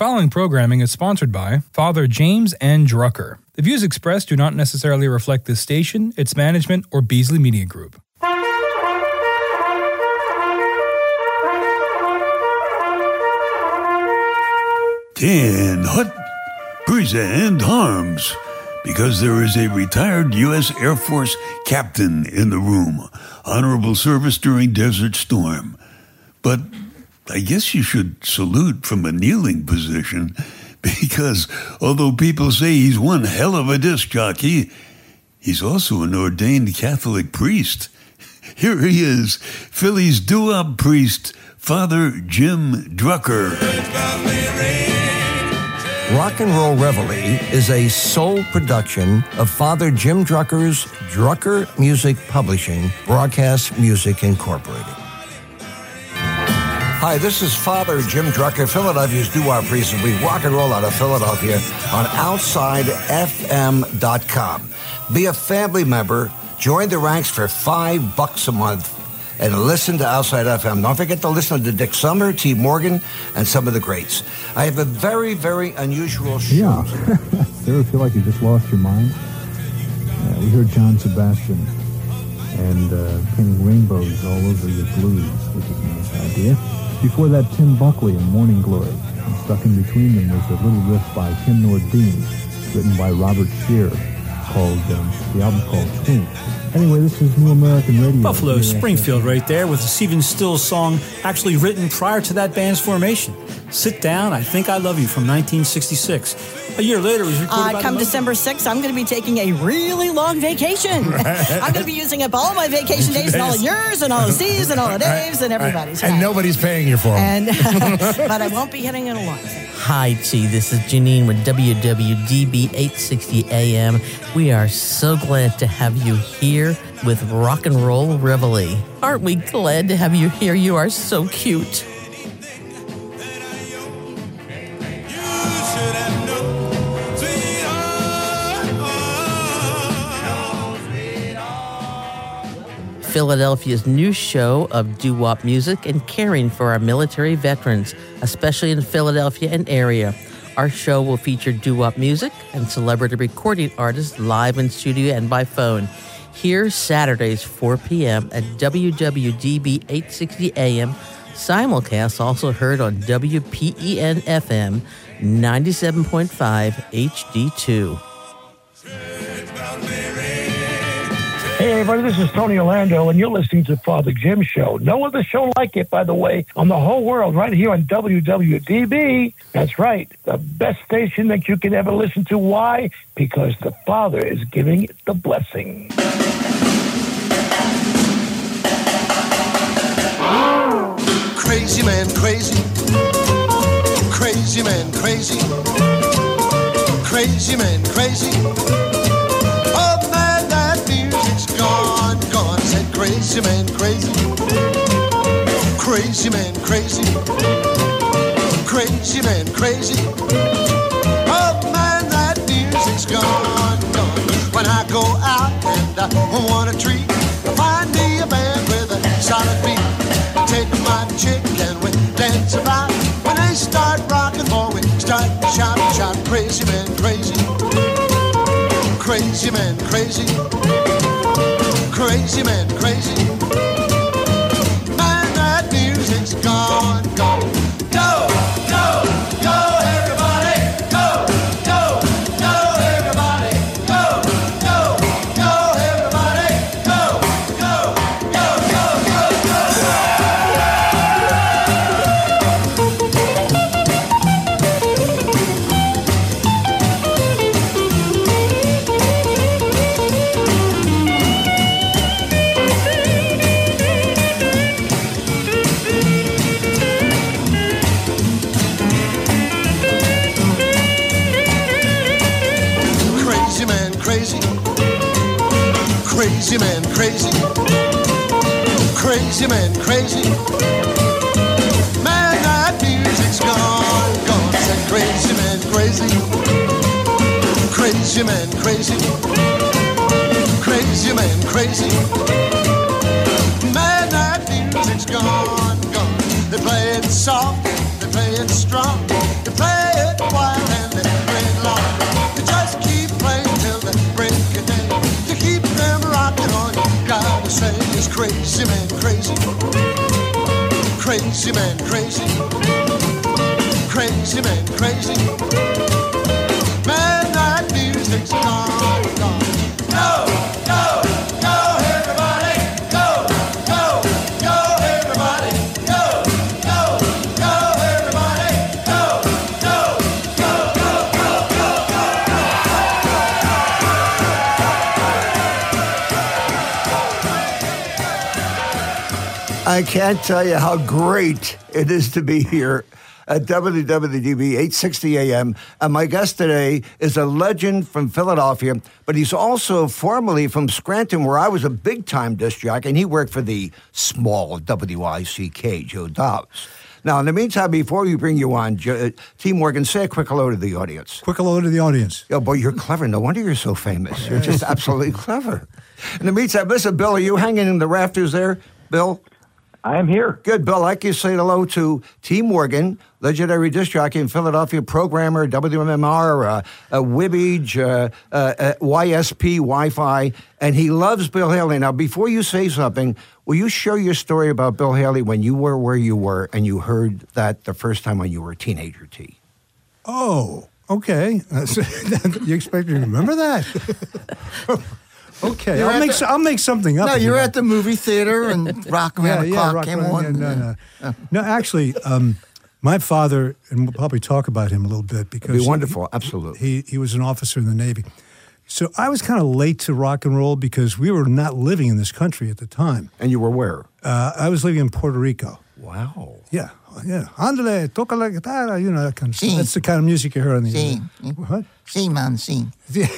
following programming is sponsored by Father James N. Drucker. The views expressed do not necessarily reflect this station, its management, or Beasley Media Group. Can Hut present harms because there is a retired U.S. Air Force captain in the room. Honorable service during Desert Storm. But I guess you should salute from a kneeling position because although people say he's one hell of a disc jockey, he's also an ordained Catholic priest. Here he is, Philly's doo-wop priest, Father Jim Drucker. Rock and Roll Reveille is a sole production of Father Jim Drucker's Drucker Music Publishing, Broadcast Music Incorporated. Hi, this is Father Jim Drucker, Philadelphia's doo-wop priest, and we rock and roll out of Philadelphia on OutsideFM.com. Be a family member, join the ranks for $5 a month, and listen to Outside FM. Don't forget to listen to Dick Summer, T. Morgan, and some of the greats. I have a very, very unusual show. Yeah. You ever feel like you just lost your mind? We heard John Sebastian and painting rainbows all over your blues, which is a nice idea. Before that, Tim Buckley and Morning Glory. And stuck in between them was a little riff by Kim Nordine, written by Robert Shear, called the album called Twink. Anyway, this is New American Radio. Buffalo Springfield right there with a Stephen Stills song actually written prior to that band's formation. Sit Down, I Think I Love You from 1966. A year later, it was recorded come December 6th, I'm going to be taking a really long vacation. I'm going to be using up all my vacation days and all of yours and all of Steve's and all of Dave's and everybody's. And nobody's paying you for them. But I won't be hitting it alone. Hi, T. This is Janine with WWDB 860 AM. We are so glad to have you here with Rock and Roll Reveille. Aren't we glad to have you here? You are so cute. Philadelphia's new show of doo-wop music and caring for our military veterans, especially in Philadelphia and area. Our show will feature doo-wop music and celebrity recording artists live in studio and by phone. Here Saturdays, 4 p.m. at WWDB 860 AM. Simulcast also heard on WPEN FM 97.5 HD2. Hey, everybody, this is Tony Orlando, and you're listening to Father Jim Show. No other show like it, by the way, on the whole world, right here on WWDB. That's right, the best station that you can ever listen to. Why? Because the Father is giving it the blessing. Crazy man, crazy. Crazy man, crazy. Crazy man, crazy. Gone, gone, said crazy man, crazy. Crazy man, crazy. Crazy man, crazy. Oh man, that music's gone, gone. When I go out and I want a treat, find me a band with a solid beat. Take my chick and we dance about. When they start rocking, boy, we start shouting, shout, crazy man, crazy. Crazy man, crazy. Crazy man, crazy. Man, that music's gone, gone. Go, go, go, everybody. Go, go, go, everybody. Go, go, go, everybody. Go, go, go, go, Crazy man, crazy. Crazy man, crazy. Man, that music's gone, gone. Said crazy man, crazy. Crazy man, crazy. Crazy man, crazy. Man, that music's gone, gone. They play it soft, they play it strong, they play makes men crazy. Midnight music's gone, gone. Go, go, go, everybody. Go, go, go, everybody. Go, go, go, everybody. Go, go, go, go, go, go, I can't tell you how great it is to be here at WWDB 860 AM. And my guest today is a legend from Philadelphia, but he's also formerly from Scranton, where I was a big-time disc jockey, and he worked for the small WICK, Joe Dobbs. Now, in the meantime, before we bring you on, T. Morgan, say a quick hello to the audience. Quick hello to the audience. Oh, boy, you're clever. No wonder you're so famous. You're just absolutely clever. In the meantime, listen, Bill, are you hanging in the rafters there, Bill? I am here. Good, Bill. I'd like you to say hello to T. Morgan, legendary disc jockey in Philadelphia, programmer, WMMR, Wibbage, YSP, Wi-Fi, and he loves Bill Haley. Now, before you say something, will you share your story about Bill Haley when you were where you were and you heard that the first time when you were a teenager, T? Oh, okay. You expect me to remember that? Okay, I'll make something up. No, you're at the movie theater and Rock Around the Clock came on. No, actually, my father, and we'll probably talk about him a little bit because it'd be wonderful, absolutely. He was an officer in the Navy. So I was kind of late to rock and roll because we were not living in this country at the time. And you were where? I was living in Puerto Rico. Wow. Yeah. Andale, toca la guitarra, that kind of stuff. That's the kind of music you hear on the What? Sing, man, sing.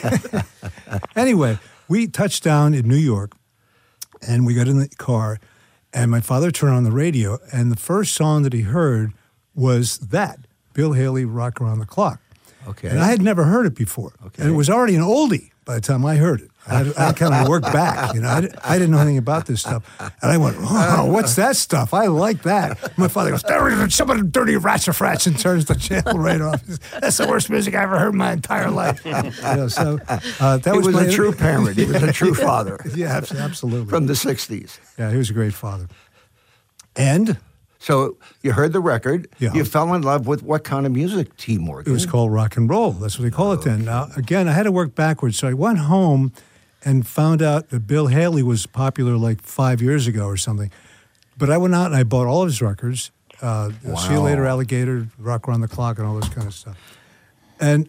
Anyway, we touched down in New York, and we got in the car, and my father turned on the radio, and the first song that he heard was that, Bill Haley, Rock Around the Clock. Okay. And I had never heard it before. Okay. And it was already an oldie by the time I heard it. I kind of worked back. I didn't know anything about this stuff. And I went, oh, what's that stuff? I like that. My father goes, some dirty rats or frats, and turns the channel right off. That's the worst music I ever heard in my entire life. That was a true parent. He was a true father. Yeah, absolutely. From the 60s. Yeah, he was a great father. And... So you heard the record. Yeah. You fell in love with what kind of music, T. Morgan? It was called rock and roll. That's what they call it then. Now, again, I had to work backwards. So I went home and found out that Bill Haley was popular like 5 years ago or something. But I went out and I bought all of his records. See You Later, Alligator, Rock Around the Clock, and all this kind of stuff. And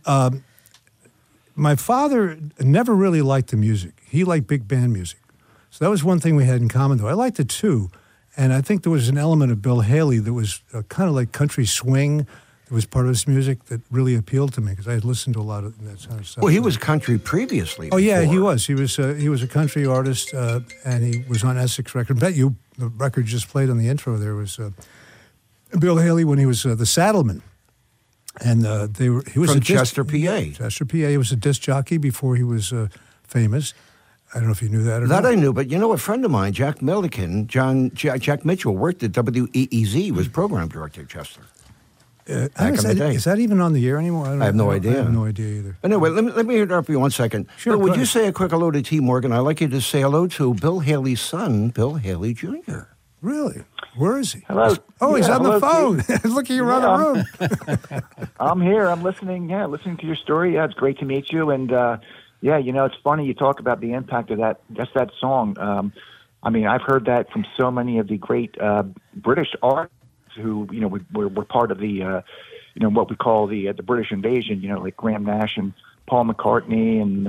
my father never really liked the music. He liked big band music. So that was one thing we had in common, though. I liked it, too. And I think there was an element of Bill Haley that was kind of like country swing that was part of his music that really appealed to me because I had listened to a lot of that kind of stuff. Well, he was country previously. Oh, yeah, he was. He was a country artist, and he was on Essex Records. I bet you the record just played on the intro there was Bill Haley when he was the Saddlemen. And he was from Chester, PA. Chester, PA. He was a disc jockey before he was famous. I don't know if you knew that or not. That I knew, but a friend of mine, Jack Milliken, Jack Mitchell, worked at WEEZ, he was program director at Chester. Back in the day. Is that even on the air anymore? I have no idea. I have no idea either. Anyway, let me interrupt you 1 second. Sure. Would you say a quick hello to T. Morgan? I'd like you to say hello to Bill Haley's son, Bill Haley Jr. Really? Where is he? Hello. Oh, he's on the phone. Looking around the room. I'm here. I'm listening. Yeah, listening to your story. Yeah, it's great to meet you. And yeah, it's funny you talk about the impact of that song. I mean, I've heard that from so many of the great British artists who, were part of the, what we call the British invasion. Like Graham Nash and Paul McCartney and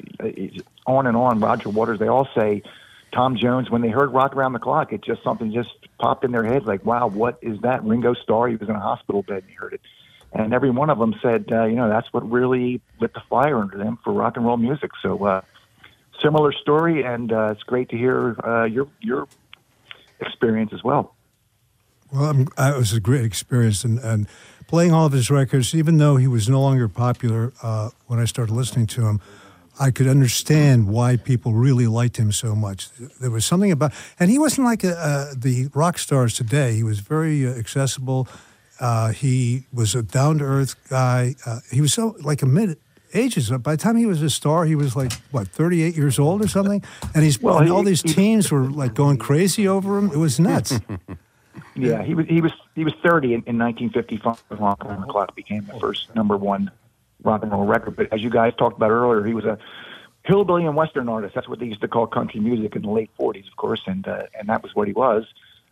on and on. Roger Waters. They all say Tom Jones. When they heard "Rock Around the Clock," it just something popped in their head. Like, wow, what is that? Ringo Starr. He was in a hospital bed and he heard it. And every one of them said, that's what really lit the fire under them for rock and roll music. So similar story, and it's great to hear your experience as well. Well, it was a great experience, and playing all of his records, even though he was no longer popular when I started listening to him, I could understand why people really liked him so much. There was something about, and he wasn't like the rock stars today. He was very accessible. He was a down-to-earth guy. He was so like a mid-ages. By the time he was a star, he was like, 38 years old or something? And all these teens were like going crazy over him. It was nuts. Yeah, he was 30 in 1955 when Rock Around the Clock became the first #1 rock and roll record. But as you guys talked about earlier, he was a hillbilly and western artist. That's what they used to call country music in the late 40s, of course, and that was what he was.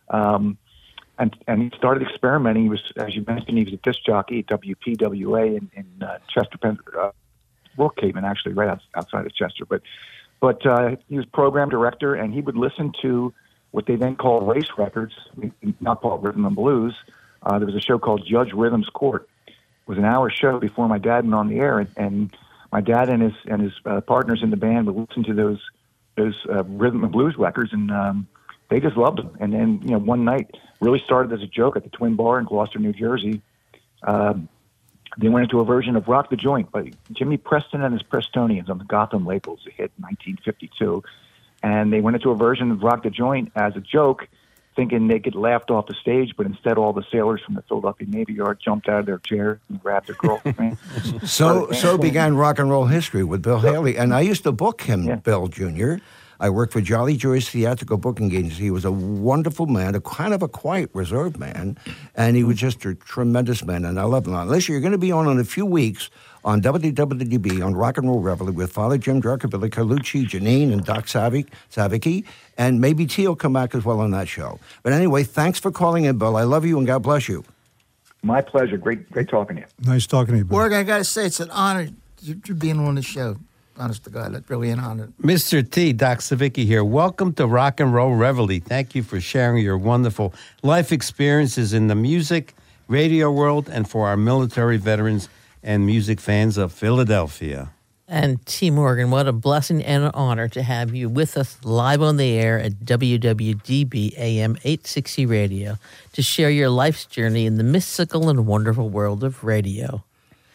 And he started experimenting. He was, as you mentioned, he was a disc jockey at WPWA in Chester, Brookhaven, actually, right outside of Chester. But he was program director, and he would listen to what they then called race records, not called rhythm and blues. There was a show called Judge Rhythm's Court. It was an hour show before my dad went on the air, and my dad and his partners in the band would listen to those rhythm and blues records, and they just loved them. And then one night, really started as a joke at the Twin Bar in Gloucester, New Jersey. They went into a version of Rock the Joint by Jimmy Preston and his Prestonians on the Gotham labels. It hit in 1952. And they went into a version of Rock the Joint as a joke, thinking they get laughed off the stage, but instead all the sailors from the Philadelphia Navy Yard jumped out of their chair and grabbed their girlfriend. So began rock and roll history with Bill Haley. And I used to book him, Bill Jr. I worked for Jolly Joy's theatrical booking agency. He was a wonderful man, a kind of a quiet, reserved man, and he was just a tremendous man, and I love him. Listen, you're going to be on in a few weeks on WWDB on Rock and Roll Reveille with Father Jim Drucker, Billy Carlucci, Janine, and Doc Savicki, and maybe T will come back as well on that show. But anyway, thanks for calling in, Bill. I love you, and God bless you. My pleasure. Great talking to you. Nice talking to you, Bill. Morgan, I got to say, it's an honor to being on the show. Honest to God, that's really an honor. Mr. T, Doc Savicki here. Welcome to Rock and Roll Reveille. Thank you for sharing your wonderful life experiences in the music, radio world, and for our military veterans and music fans of Philadelphia. And T. Morgan, what a blessing and an honor to have you with us live on the air at WWDB AM 860 Radio to share your life's journey in the mystical and wonderful world of radio.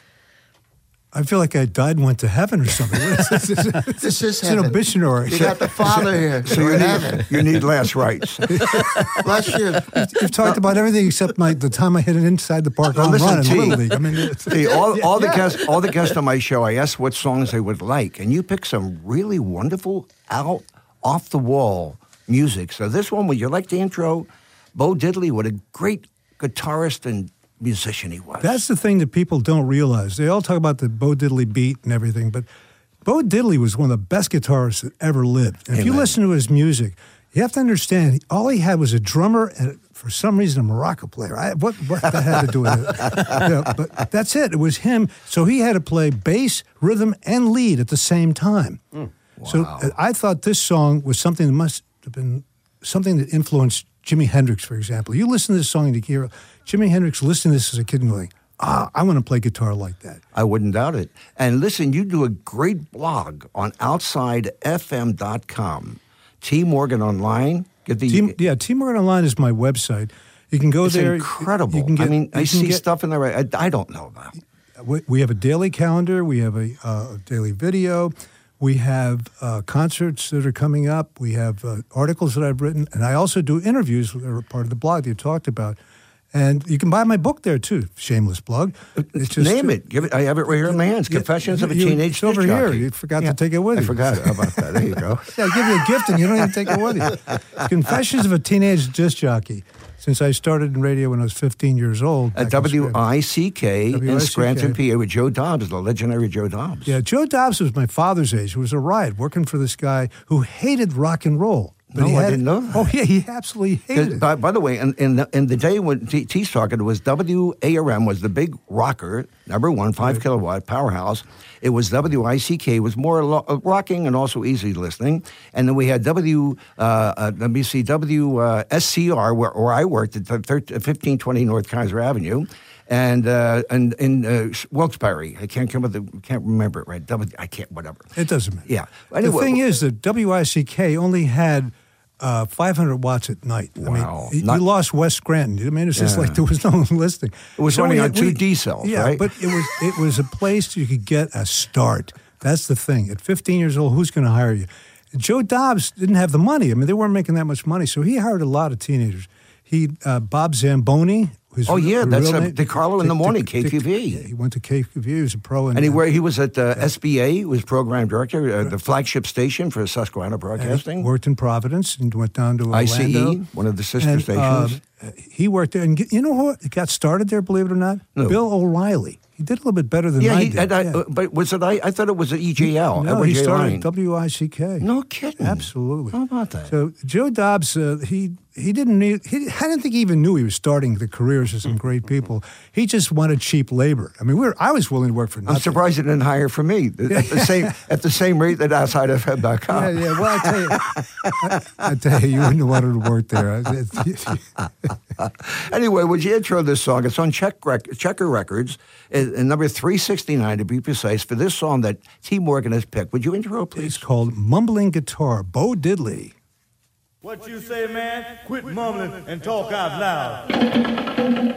I feel like I died and went to heaven or something. This is heaven. It's an obituary. You got the Father here. So you need last rights. Bless you. You've talked about everything except the time I hit it inside the park home run in Little League. I mean, all the guests on my show, I asked what songs they would like, and you picked some really wonderful, off the wall music. So this one, would you like the intro? Bo Diddley, what a great guitarist and musician he was. That's the thing that people don't realize. They all talk about the Bo Diddley beat and everything, but Bo Diddley was one of the best guitarists that ever lived. And if you listen to his music, you have to understand, all he had was a drummer and, for some reason, a maraca player. What that had to do with it? But that's it. It was him. So he had to play bass, rhythm, and lead at the same time. Wow. So I thought this song was something that must have been something that influenced Jimi Hendrix, for example. You listen to this song and you hear Jimi Hendrix listening to this as a kid and going, I want to play guitar like that. I wouldn't doubt it. And listen, you do a great blog on OutsideFM.com. T. Morgan Online. T. Morgan Online is my website. You can go there. It's incredible. I see stuff in there I don't know about. We have a daily calendar. We have a daily video. We have concerts that are coming up. We have articles that I've written. And I also do interviews that are part of the blog that you talked about. And you can buy my book there, too. Shameless plug. It's just, name it. Give it. I have it right here in my hands. Confessions of a Teenage It's over here. You forgot to take it with you. I forgot about that. There you go. I give you a gift and you don't even take it with you. Confessions of a Teenage Disc Jockey. Since I started in radio when I was 15 years old. At WICK in Scranton, PA, with Joe Dobbs, the legendary Joe Dobbs. Yeah, Joe Dobbs was my father's age. He was a riot working for this guy who hated rock and roll. But I didn't know that. Oh, yeah, he absolutely hated it. By the way, in the day when T's talking, it was WARM was the big rocker, #1, 5 kilowatt powerhouse. It was WICK, it was more rocking and also easy listening. And then we had WSCR, where I worked at 1520 North Kaiser Avenue. And in Wilkes-Barre, I can't remember it right. Whatever. It doesn't matter. Yeah. Anyway, the thing is that WICK only had 500 watts at night. Wow. I mean, you lost West Scranton. I mean, it's just like there was no one listening. It was running on 2 D cells, yeah, right? But it was a place you could get a start. That's the thing. At 15 years old, who's going to hire you? Joe Dobbs didn't have the money. I mean, they weren't making that much money, so he hired a lot of teenagers. Bob Zamboni. That's DeCarlo in the morning, KQV. Yeah, he went to KQV. He was a pro. And he was at SBA. He was program director, the flagship station for Susquehanna Broadcasting. Worked in Providence and went down to Orlando. ICE, one of the sister stations. he worked there. And you know who got started there, believe it or not? No. Bill O'Reilly. He did a little bit better than I did. But was it I thought it was an EJL. No, Edward he J. started Line. WICK. No kidding. Absolutely. How about that? So Joe Dobbs, he didn't need. I didn't think he even knew he was starting the careers of some great people. He just wanted cheap labor. I mean, I was willing to work for nothing. I'm surprised he didn't hire for me at the same rate that OutsideFM.com. Yeah. Well, I tell you, you wouldn't have wanted to work there. Anyway, would you intro this song? It's on Checker Records, and number 369 to be precise, for this song that T. Morgan has picked. Would you intro, please? It's called Mumbling Guitar, Bo Diddley. What you say, man? Quit mumbling and talk out loud.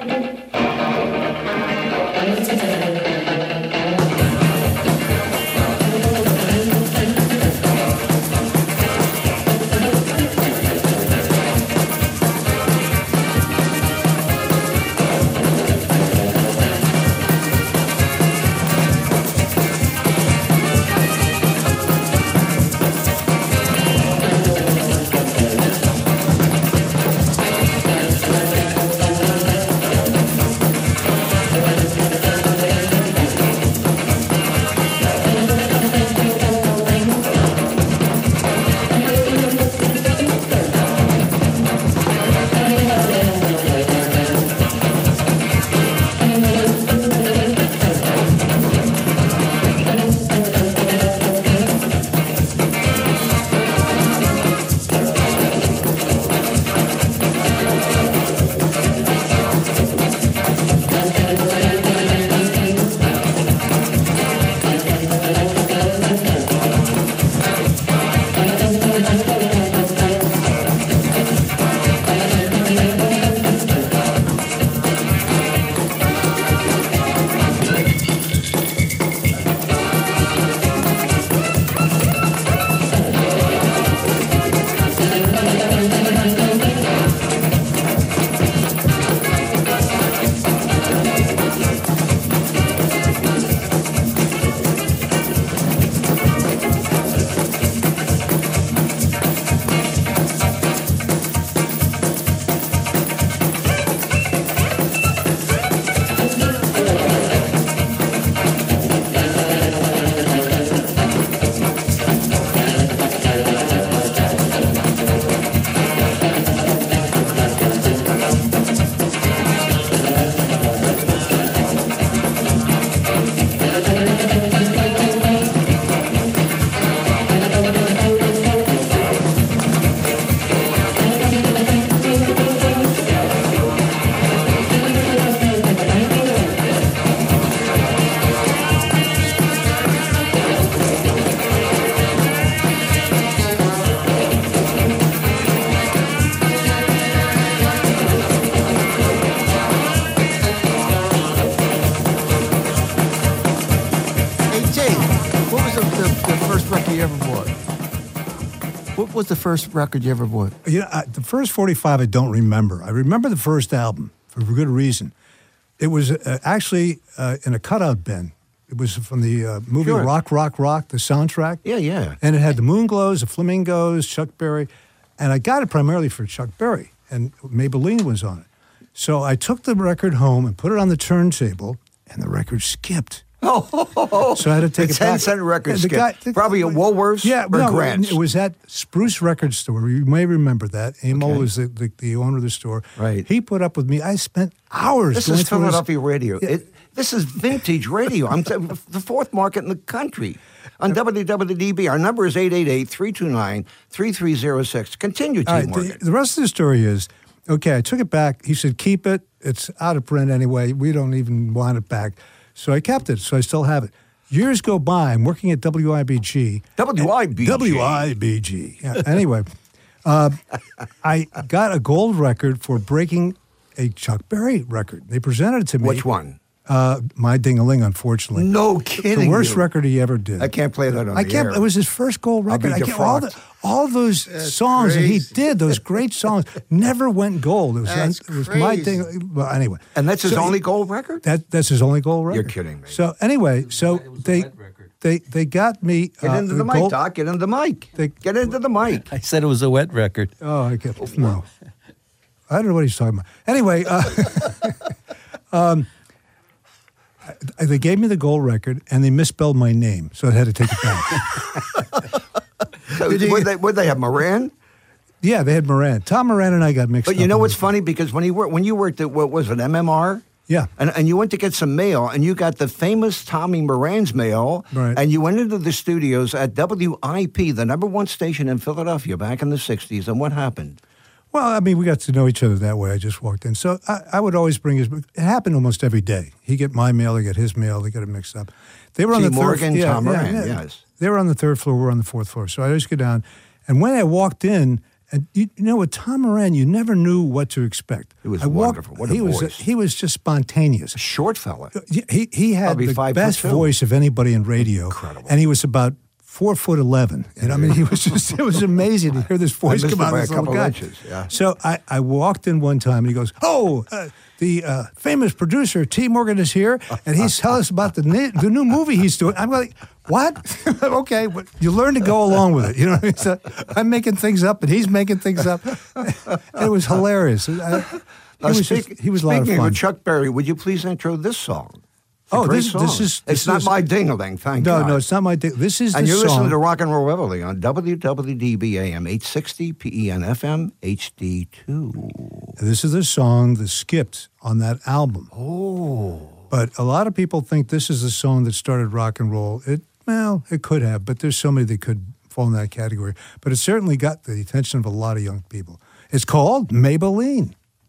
What was the first record you ever bought? The first 45 I don't remember. I remember the first album for good reason. It was actually in a cutout bin. It was from the movie Rock, Rock, Rock, the soundtrack. Yeah. And it had the Moonglows, the Flamingos, Chuck Berry. And I got it primarily for Chuck Berry. And Maybelline was on it. So I took the record home and put it on the turntable, and the record skipped. Oh, so I had to take a it back. 10-cent record skip. Probably at Woolworths or Grant's. It was at Spruce Record Store. You may remember that. Emil was the owner of the store. Right. He put up with me. I spent hours This going is through Philadelphia radio. This is vintage radio. I'm the fourth market in the country. On WWDB, our number is 888-329-3306. Continue, T. Morgan. The rest of the story is, okay, I took it back. He said, keep it. It's out of print anyway. We don't even want it back. So I kept it, so I still have it. Years go by. I'm working at WIBG. WIBG. Yeah. Anyway, I got a gold record for breaking a Chuck Berry record. They presented it to me. Which one? My Ding-a-Ling, unfortunately. No kidding. The worst record he ever did. I can't play that on the air. It was his first gold record. All those songs that he did, those great songs, never went gold. It was my thing. Well, anyway. And that's his only gold record? That's his only gold record. You're kidding me. So anyway, they got me. Get into the mic, Doc. Get into the mic. Get into the mic. I said it was a wet record. Oh, I get no. I don't know what he's talking about. Anyway, they gave me the gold record, and they misspelled my name, so I had to take it back. So would they have Moran? Yeah, they had Moran. Tom Moran and I got mixed up. But you know what's funny? Because when you worked at, what was it, MMR? Yeah. And you went to get some mail, and you got the famous Tommy Moran's mail, Right. and you went into the studios at WIP, the number one station in Philadelphia back in the 60s, and what happened? Well, I mean, we got to know each other that way. I just walked in. So I would always bring his... It happened almost every day. He'd get my mail, I'd get his mail, they get it mixed up. They were on T. the third... Morgan, Tom Moran, yes. They were on the third floor, we were on the fourth floor. So I just go down, and when I walked in, and you know, with Tom Moran, you never knew what to expect. It was wonderful. What a voice. He was just spontaneous. A short fella. He had Probably the 5'2". best voice of anybody in radio. Incredible. And he was about 4'11". You know, I mean, he was just, it was amazing to hear this voice come out of this little guy. Inches, yeah. So I walked in one time and he goes, the famous producer, T. Morgan, is here, and he's telling us about the new movie he's doing. I'm like, what? Okay, but you learn to go along with it. You know what I mean? So I'm making things up, and he's making things up. It was hilarious. He was a lot of Speaking fun. of Chuck Berry, would you please intro this song? This is... It's not my ding-a-ling, thank God. No, it's not my ding. This is and the you're song. listening to Rock and Roll Reveille on WWDB AM 860 PEN FM HD2. This is the song that skipped on that album. Oh. But a lot of people think this is the song that started rock and roll. It could have, but there's so many that could fall in that category. But it certainly got the attention of a lot of young people. It's called Maybelline.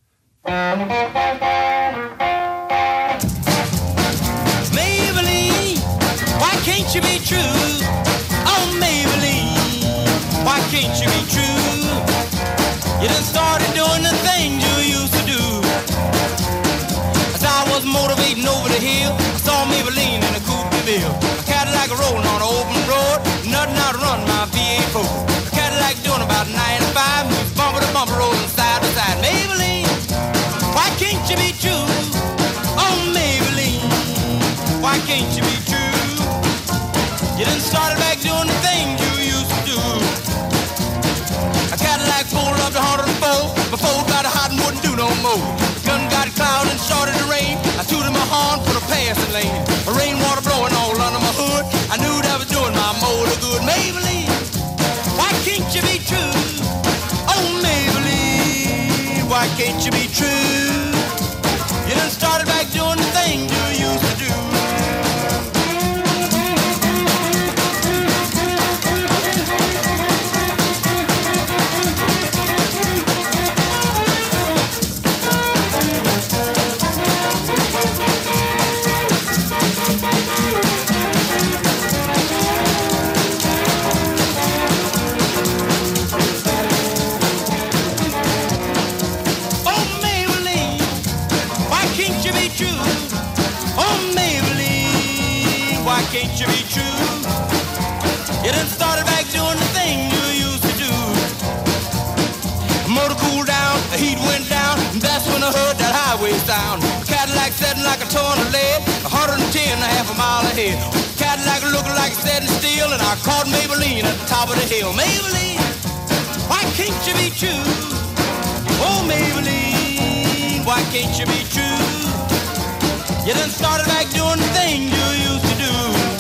Maybelline, why can't you be true? Oh, Maybelline, why can't you be true? You done started doing the things you used to do. As I was motivating over the hill, I saw Maybelline in a coupe de ville. A Cadillac rolling on an open road, nothing out to run my V8 Ford. A Cadillac doing about 95, moves bumper to bumper, rolling side to side. Maybelline, why can't you be true? Oh, Maybelline, why can't you be true? You done started back doing the things you used to do. A Cadillac pulled up to 104, before got hot and wouldn't do no more. The gun got cloud and started to rain. I tooted my horn for the passing lane. The rainwater blowing all under my hood. I knew that was doing my motor good. Maybelline, why can't you be true? Oh, Maybelline, why can't you be true? You done started back doing the thing you used to do. Can't you be true? You done started back doing the thing you used to do. The motor cooled down, the heat went down, and that's when I heard that highway sound. A Cadillac setting like a ton of lead, 110 and a half a mile ahead. Cadillac looking like it's setting still, and I caught Maybelline at the top of the hill. Maybelline, why can't you be true? Oh, Maybelline, why can't you be true? You done started back doing the thing you used to do.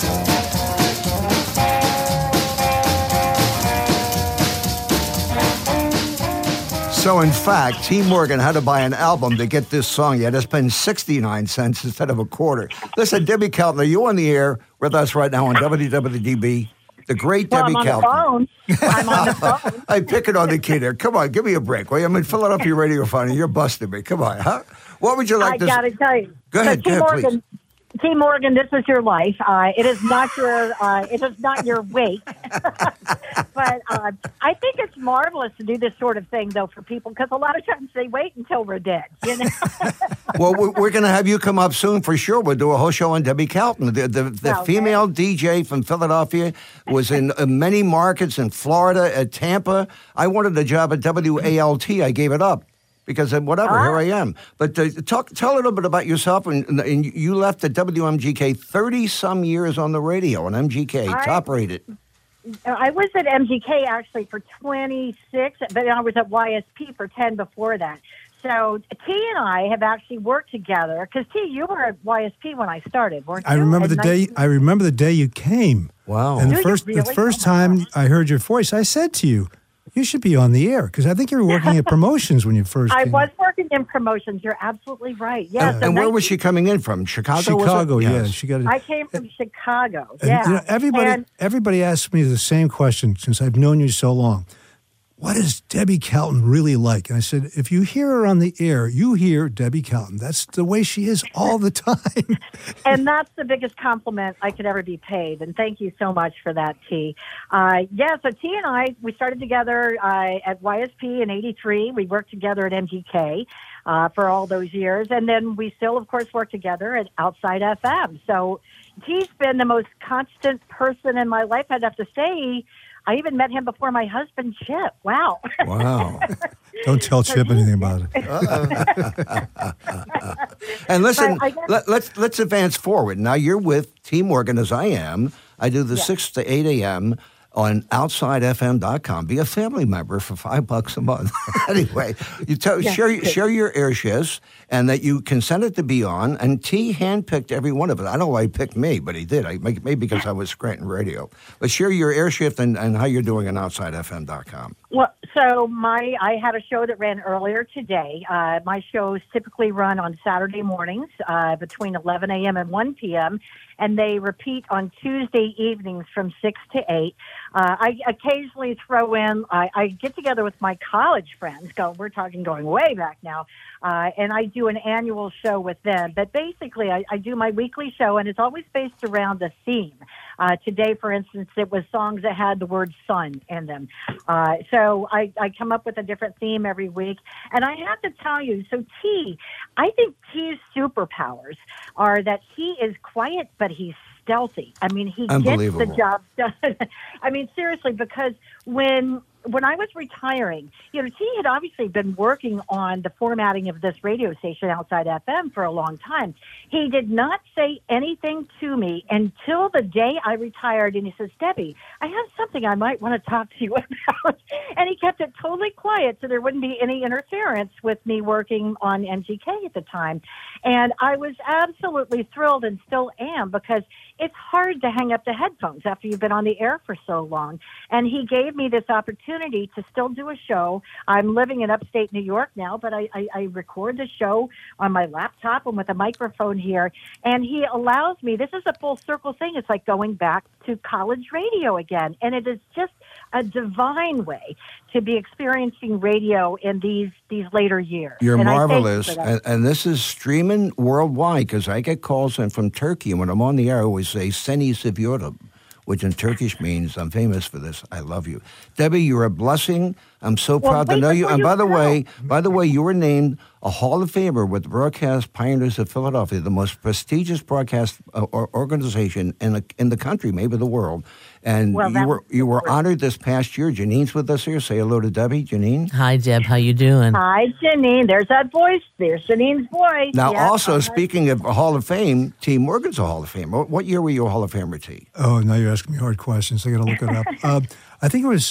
So, in fact, T. Morgan had to buy an album to get this song. He had to spend 69 cents instead of a quarter. Listen, Debbie Calton, are you on the air with us right now on WWDB? The great Debbie Calton. I'm on the phone. I pick it on the kid here. Come on, give me a break. Well, I'm in Philadelphia Radio Phone, and you're busting me. Come on, huh? What would you like to... I got to tell you. Go ahead, please. T. Morgan, this is your life. It is not your weight. But I think it's marvelous to do this sort of thing, though, for people, because a lot of times they wait until we're dead. You know. Well, we're going to have you come up soon for sure. We'll do a whole show on Debbie Calton. The female DJ from Philadelphia was in many markets in Florida, at Tampa. I wanted a job at WALT. I gave it up. Because whatever, here I am. But tell a little bit about yourself. And you left at WMGK 30-some years on the radio on MGK, top rated. I was at MGK actually for 26, but I was at YSP for 10 before that. So T and I have actually worked together because T, you were at YSP when I started, weren't you? I remember the day. I remember the day you came. Wow! And Do you the really? first time I heard your voice, I said to you, "You should be on the air," because I think you were working at promotions when you first. I came. was working in promotions. You're absolutely right. Yes. And where was she coming in from? Chicago. Chicago, was it? yeah. Yes. She got it. I came from Chicago. And, Yeah. you know, everybody asks me the same question since I've known you so long. What is Debbie Calton really like? And I said, if you hear her on the air, you hear Debbie Calton. That's the way she is all the time. And that's the biggest compliment I could ever be paid. And thank you so much for that, T. So T and I, we started together at YSP in '83. We worked together at MGK for all those years. And then we still, of course, work together at Outside FM. So T's been the most constant person in my life, I'd have to say. I even met him before my husband, Chip. Wow. Wow. Don't tell Chip anything about it. And listen, But I guess- let's advance forward. Now you're with T. Morgan, as I am. I do the 6 to 8 a.m. on OutsideFM.com. Be a family member for $5 a month. Anyway, you share your air shifts, and that you consented to be on. And T handpicked every one of it. I don't know why he picked me, but he did. Maybe because I was Scranton Radio. But share your air shift and how you're doing on OutsideFM.com. Well, so I had a show that ran earlier today. My shows typically run on Saturday mornings between 11 a.m. and 1 p.m., and they repeat on Tuesday evenings from 6 to 8. I occasionally throw in, I get together with my college friends. We're talking going way back now. And I do an annual show with them. But basically, I do my weekly show, and it's always based around a theme. Today, for instance, it was songs that had the word sun in them. So I come up with a different theme every week. And I have to tell you, I think T's superpowers are that he is quiet, but he's stealthy. I mean, he gets the job done. I mean, seriously, because when I was retiring, T had obviously been working on the formatting of this radio station, Outside FM, for a long time. He did not say anything to me until the day I retired, and he says, Debbie, I have something I might want to talk to you about. And he kept it totally quiet so there wouldn't be any interference with me working on MGK at the time. And I was absolutely thrilled and still am, because it's hard to hang up the headphones after you've been on the air for so long. And he gave me this opportunity to still do a show. I'm living in upstate New York now, but I record the show on my laptop and with a microphone here. And he allows me, this is a full circle thing. It's like going back to college radio again. And it is just a divine way to be experiencing radio in these later years. You're and marvelous. I thank you for that. And this is streaming worldwide, because I get calls in from Turkey. And when I'm on the air, I always say, Seni seviyorum, which in Turkish means, I'm famous for this, I love you. Debbie, you're a blessing. I'm so proud to know you. And by the way, you were named a Hall of Famer with the Broadcast Pioneers of Philadelphia, the most prestigious broadcast organization in the country, maybe the world. And you were honored this past year. Janine's with us here. Say hello to Debbie. Janine. Hi, Deb. How you doing? Hi, Janine. There's that voice. There's Janine's voice. Now, also, speaking of Hall of Fame, T. Morgan's a Hall of Famer. What year were you a Hall of Famer, T? Oh, now you're asking me hard questions. I got to look it up. I think it was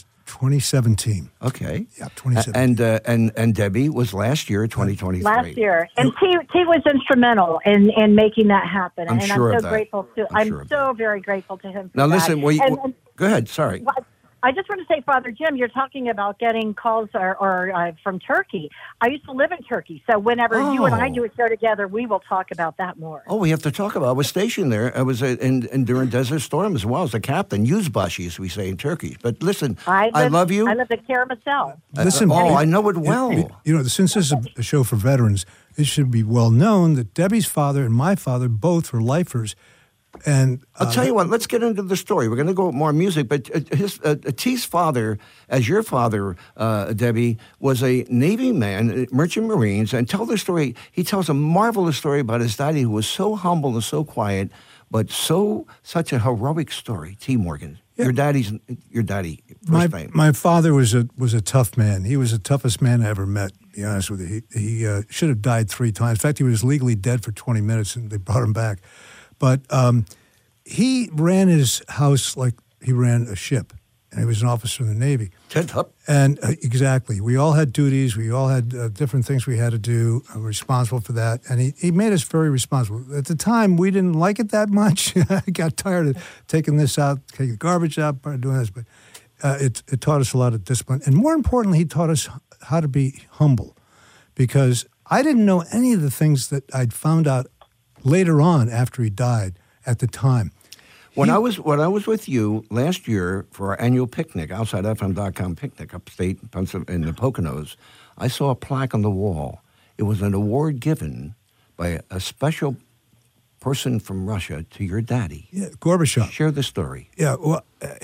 2017. Okay. Yeah, 2017. And Debbie was last year, 2023. Last year. And T was instrumental in making that happen. I'm sure I'm of so that. grateful to I'm so very grateful to him for Now, that. listen, go ahead. Sorry. I just want to say, Father Jim, you're talking about getting calls or from Turkey. I used to live in Turkey, so whenever you and I do a show together, we will talk about that more. Oh, we have to talk about it. I was stationed there. I was during Desert Storm as well as a captain. Yüzbaşı, as we say in Turkey. But listen, I love you. I lived at Karamazov. Listen, I know it well. Since this is a show for veterans, it should be well known that Debbie's father and my father both were lifers. And I'll tell you what, let's get into the story. We're going to go with more music, but T's father, as your father, Debbie, was a Navy man, merchant Marines, and tell the story. He tells a marvelous story about his daddy, who was so humble and so quiet, but such a heroic story. T. Morgan, your daddy. My father was a tough man. He was the toughest man I ever met. To be honest with you, he should have died 3 times. In fact, he was legally dead for 20 minutes, and they brought him back. But he ran his house like he ran a ship. and he was an officer in the Navy. Ted Hupp. And exactly. We all had duties. We all had different things we had to do. We were responsible for that. And he made us very responsible. At the time, we didn't like it that much. I got tired of taking this out, taking the garbage out, doing this. But it taught us a lot of discipline. And more importantly, he taught us how to be humble. Because I didn't know any of the things that I'd found out later on after he died at the time. When I was with you last year for our annual picnic, OutsideFM.com picnic upstate in the Poconos, I saw a plaque on the wall. It was an award given by a special person from Russia to your daddy. Yeah, Gorbachev. Share the story. Yeah, well,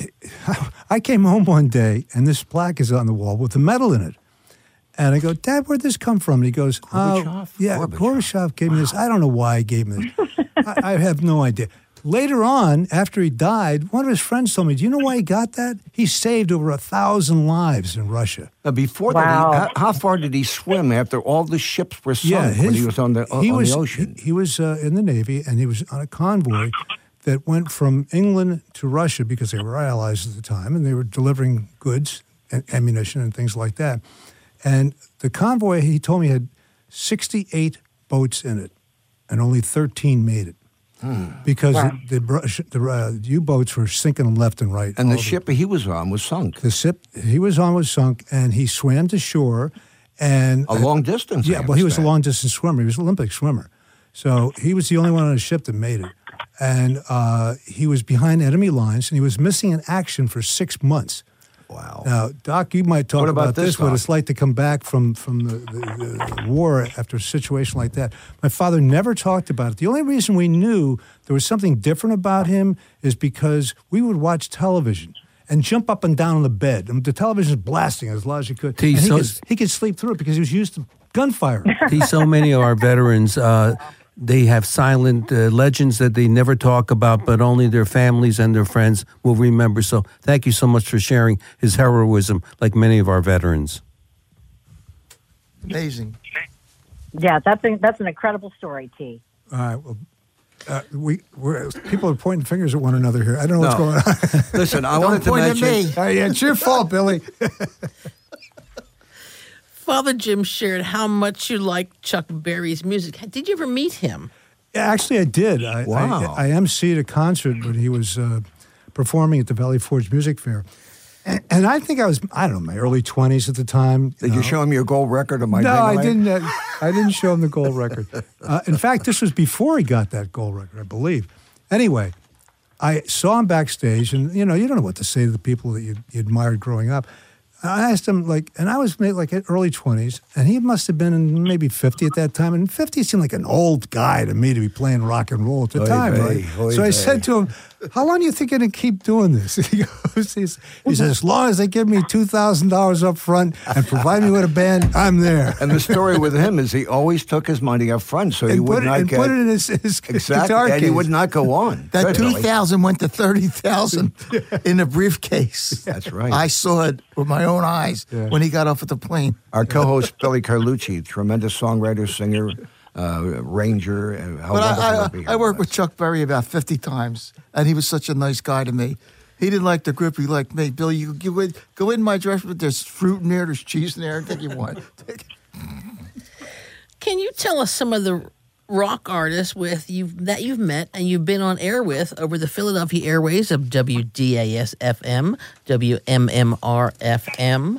I came home one day, and this plaque is on the wall with a medal in it. And I go, Dad, where'd this come from? And he goes, Gorbachev gave me this. I don't know why he gave me this. I have no idea. Later on, after he died, one of his friends told me, do you know why he got that? He saved over 1,000 lives in Russia. Now, before that, how far did he swim after all the ships were sunk when he was on the ocean? He was in the Navy, and he was on a convoy that went from England to Russia because they were allies at the time, and they were delivering goods and ammunition and things like that. And the convoy, he told me, had 68 boats in it, and only 13 made it. Because the U-boats were sinking them left and right. And the ship he was on was sunk. The ship he was on was sunk, and he swam to shore. And a long distance. Yeah, well, he was a long-distance swimmer. He was an Olympic swimmer. So he was the only one on the ship that made it. And he was behind enemy lines, and he was missing in action for 6 months. Wow. Now, Doc, you might talk about this, what Doc? it's like to come back from the war after a situation like that. My father never talked about it. The only reason we knew there was something different about him is because we would watch television and jump up and down on the bed. And the television was blasting as loud as he could. And he could sleep through it because he was used to gunfire. So many of our veterans, they have silent legends that they never talk about, but only their families and their friends will remember. So thank you so much for sharing his heroism, like many of our veterans. Amazing. Yeah, that's an incredible story, T. All right. Well, people are pointing fingers at one another here. I don't know what's going on. Listen, I wanted to mention. Yeah, it's your fault, Billy. Father Jim shared how much you liked Chuck Berry's music. Did you ever meet him? Yeah, actually, I did. Wow. I emceed a concert when he was performing at the Valley Forge Music Fair. And I think I was, I don't know, my early 20s at the time. Did you show him your gold record? No, I didn't. I didn't show him the gold record. In fact, this was before he got that gold record, I believe. Anyway, I saw him backstage, and you don't know what to say to the people that you admired growing up. I asked him, and I was like in early 20s, and he must have been in maybe 50 at that time. And 50 seemed like an old guy to me to be playing rock and roll at the time, right? So I said to him, how long do you think you're going to keep doing this? He says, as long as they give me $2,000 up front and provide me with a band, I'm there. And the story with him is he always took his money up front, so he would not get... put it in his guitar case. And he would not go on. That $2,000 went to $30,000 in a briefcase. That's right. I saw it with my own eyes when he got off of the plane. Our co-host, Billy Carlucci, tremendous songwriter, singer, ranger. But I worked with Chuck Berry about 50 times, and he was such a nice guy to me. He didn't like the group. He liked me. Billy, you go in my dress, but there's fruit in there, there's cheese in there, anything you want. Can you tell us some of the rock artists that you've met and you've been on air with over the Philadelphia airways of WDAS-FM, WMMR-FM,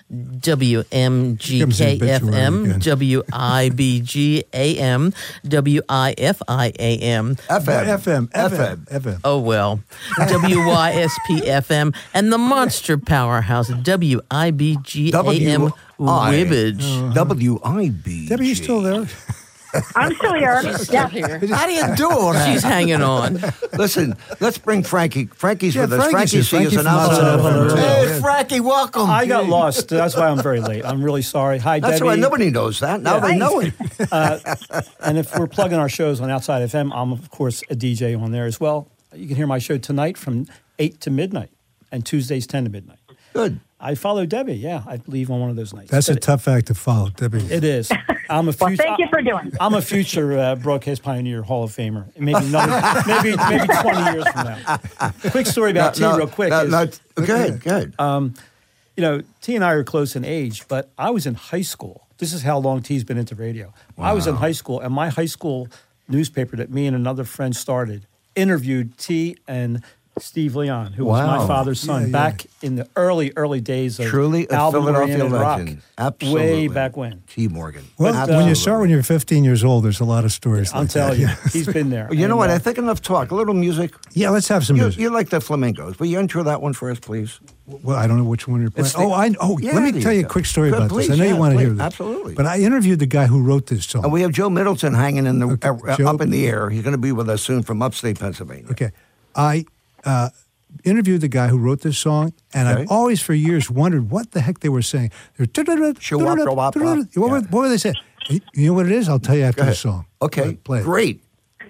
WMGK-FM, WIBG-AM, WIFI-AM. FM. Oh, well. WYSP-FM, and the Monster Powerhouse, WIBG-AM, Wibbage. WIBG. Debbie, you still there? I'm still here. She's still here. How do you do all that? She's hanging on. Listen, let's bring Frankie. Frankie's with us. Frankie's Frankie, see us here. Frankie an from outside. Hey, Frankie, welcome. I got lost. That's why I'm very late. I'm really sorry. Hi, That's Debbie. why nobody knows that. Now they know it. And if we're plugging our shows on Outside FM, I'm, of course, a DJ on there as well. You can hear my show tonight from 8 to midnight and Tuesdays 10 to midnight. Good. I followed Debbie, yeah, I believe on one of those nights. That's a tough act to follow, Debbie. It is. I'm a Well, thank you for doing it. I'm a future broadcast pioneer, Hall of Famer. Maybe 20 years from now. Quick story about T, real quick. Good. You know, T and I are close in age, but I was in high school. This is how long T's been into radio. I was in high school, and my high school newspaper that me and another friend started interviewed T and Steve Leon, who was my father's son, back in the early days of Truly a album-oriented Philadelphia rock. legend. Absolutely. Way back when. T. Morgan. Well, when you start when you're 15 years old, there's a lot of stories I'm like telling that. you, he's been there. Well, you know what? I think enough talk. A little music. Yeah, let's have some music. You like the flamingos. Will you intro that one for us, please? Well, I don't know which one you're playing. Yeah, let me there tell you a go. quick story Good, about please, this. I know you want to hear please. this. Absolutely. But I interviewed the guy who wrote this song. And we have Joe Middleton hanging in the Joe? up in the air. He's going to be with us soon from upstate Pennsylvania. Okay. I interviewed the guy who wrote this song, and I've always for years wondered what the heck they were saying. What were they saying? You know what it is? I'll tell you after the song. Okay, play it. Great.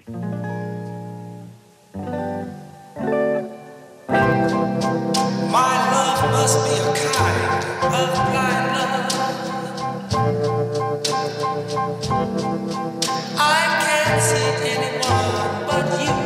My love must be a kind of blind love. I can't see anyone but you.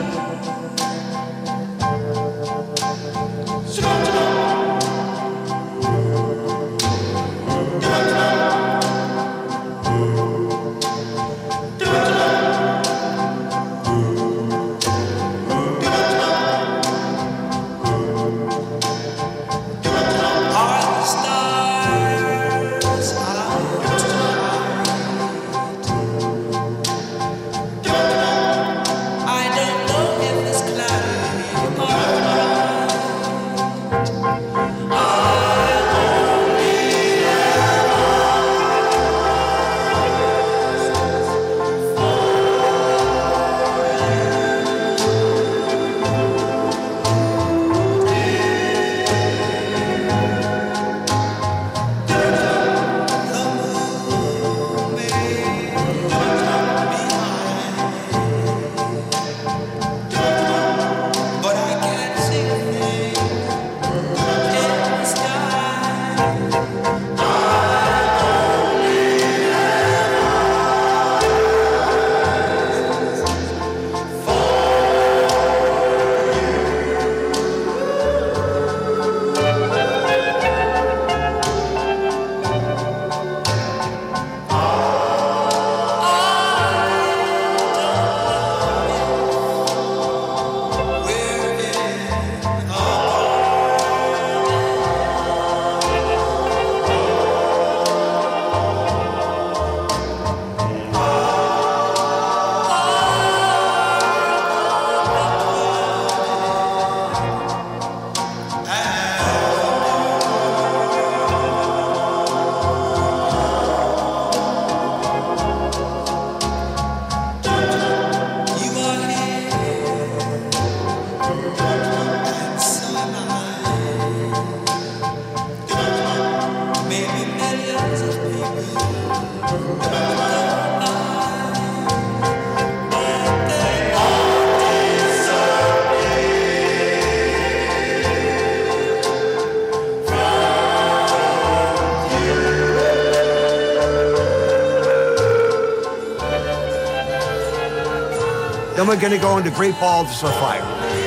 Then we're going to go into Great Balls of Fire.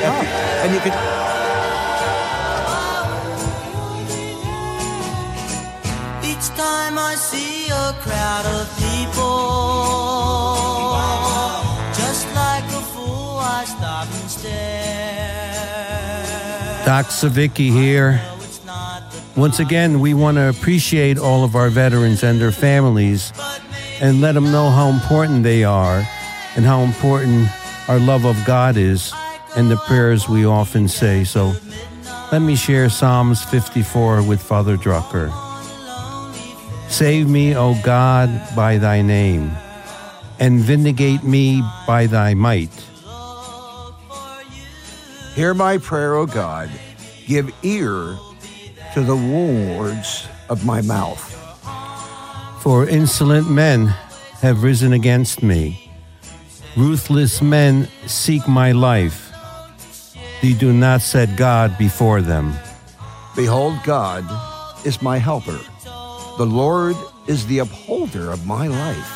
And you can... Each time I see a crowd of people, just like a fool, I stop and stare. Doc Savicki here. Once again, we want to appreciate all of our veterans and their families and let them know how important they are and how important our love of God is and the prayers we often say. So let me share Psalms 54 with Father Drucker. Save me, O God, by thy name, and vindicate me by thy might. Hear my prayer, O God. Give ear to the words of my mouth. For insolent men have risen against me. Ruthless men seek my life. They do not set God before them. Behold, God is my helper. The Lord is the upholder of my life.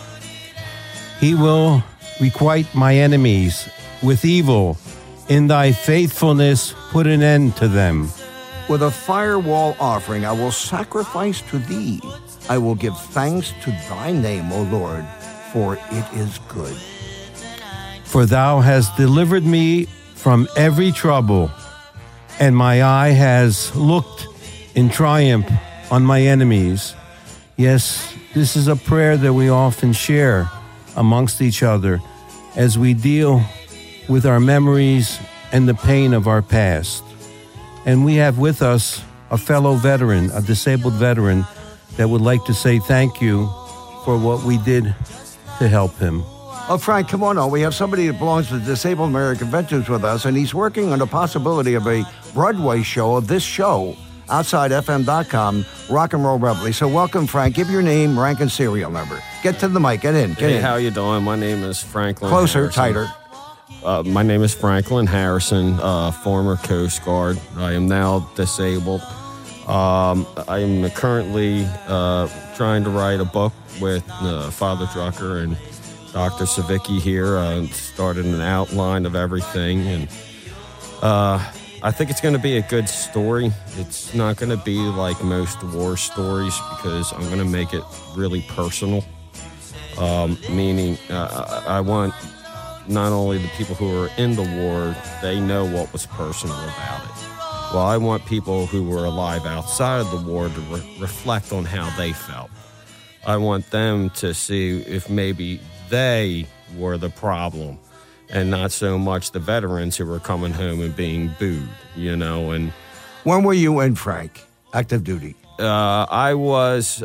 He will requite my enemies with evil. In thy faithfulness, put an end to them. With a firewall offering, I will sacrifice to thee. I will give thanks to thy name, O Lord, for it is good. For thou hast delivered me from every trouble, and my eye has looked in triumph on my enemies. Yes, this is a prayer that we often share amongst each other as we deal with our memories and the pain of our past. And we have with us a fellow veteran, a disabled veteran, that would like to say thank you for what we did to help him. Oh, Frank, come on. We have somebody that belongs to Disabled American Veterans with us, and he's working on the possibility of a Broadway show of this show, OutsideFM.com, Rock and Roll Reveille. So welcome, Frank. Give your name, rank, and serial number. Get to the mic. Get in. Get Hey, in. how you doing? My name is Franklin Closer, Harrison. tighter. My name is Franklin Harrison, former Coast Guard. I am now disabled. I am currently trying to write a book with Father Drucker and Dr. Savicki here. Started an outline of everything, and I think it's going to be a good story. It's not going to be like most war stories because I'm going to make it really personal, meaning I want not only the people who are in the war, they know what was personal about it. Well, I want people who were alive outside of the war to reflect on how they felt. I want them to see if maybe they were the problem and not so much the veterans who were coming home and being booed, you know. And when were you in, Frank? Active duty? I was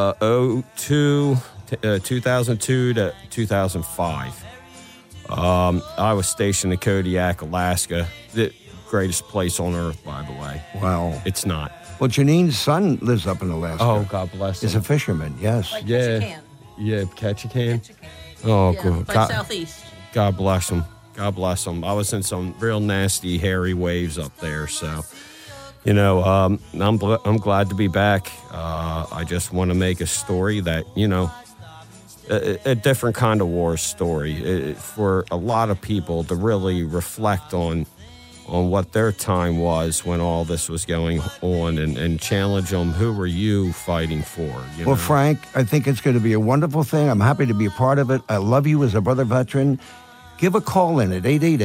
2002 to 2005. I was stationed in Kodiak, Alaska. The greatest place on earth, by the way. Wow. It's not. Well, Janine's son lives up in Alaska. Oh, God bless him. He's a fisherman, yes. Like yeah. Ketchikan. Oh, Yeah, good. by Southeast. God bless him. God bless him. I was in some real nasty, hairy waves up there, so... You know, I'm glad to be back. I just want to make a story that, you know, a different kind of war story for a lot of people to really reflect on what their time was when all this was going on and challenge them. Who were you fighting for? You know? Frank, I think it's going to be a wonderful thing. I'm happy to be a part of it. I love you as a brother veteran. Give a call in at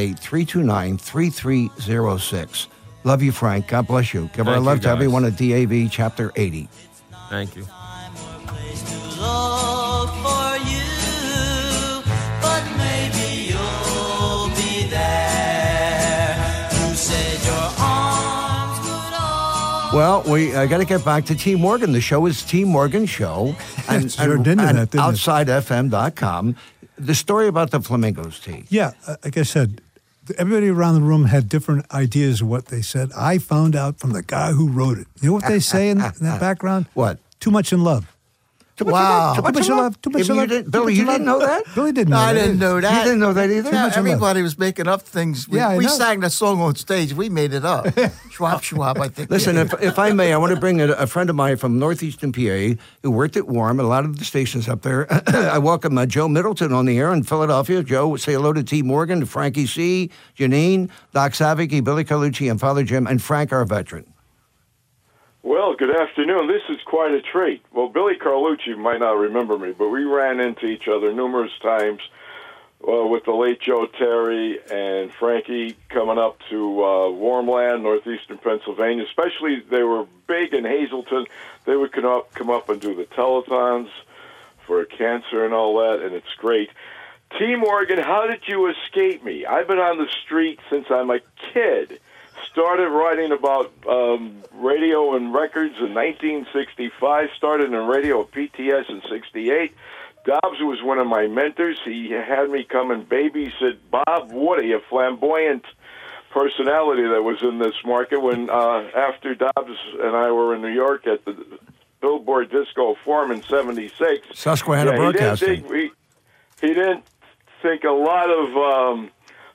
888-329-3306. Love you, Frank. God bless you. Give our love to everyone at DAV Chapter 80. Thank you. Well, we got to get back to T. Morgan. The show is T. Morgan Show. And OutsideFM.com. The story about the flamingos, T. Yeah, like I said, everybody around the room had different ideas of what they said. I found out from the guy who wrote it. You know what they say in that background? What? Too much in love. Wow. Too much in love. Too much in love. Billy, you didn't know that? Billy didn't know I that. didn't know that. You didn't know that either? Yeah, everybody was making up things. We I know. sang that song on stage. We made it up. Schwab, I think. Listen, if I may, I want to bring a friend of mine from northeastern PA who worked at WARM, a lot of the stations up there. I welcome Joe Middleton on the air in Philadelphia. Joe, say hello to T. Morgan, to Frankie C., Janine, Doc Savicki, Billy Carlucci, and Father Jim, and Frank, our veteran. Well, good afternoon. This is quite a treat. Well, Billy Carlucci might not remember me, but we ran into each other numerous times with the late Joe Terry and Frankie coming up to Warmland, northeastern Pennsylvania. Especially, they were big in Hazleton. They would come up and do the telethons for cancer and all that, and it's great. T. Morgan, how did you escape me? I've been on the street since I'm a kid. Started writing about radio and records in 1965. Started in radio at PTS in 68. Dobbs was one of my mentors. He had me come and babysit Bob Woody, a flamboyant personality that was in this market when after Dobbs and I were in New York at the Billboard Disco Forum in 76. Susquehanna Broadcasting. He didn't think a lot of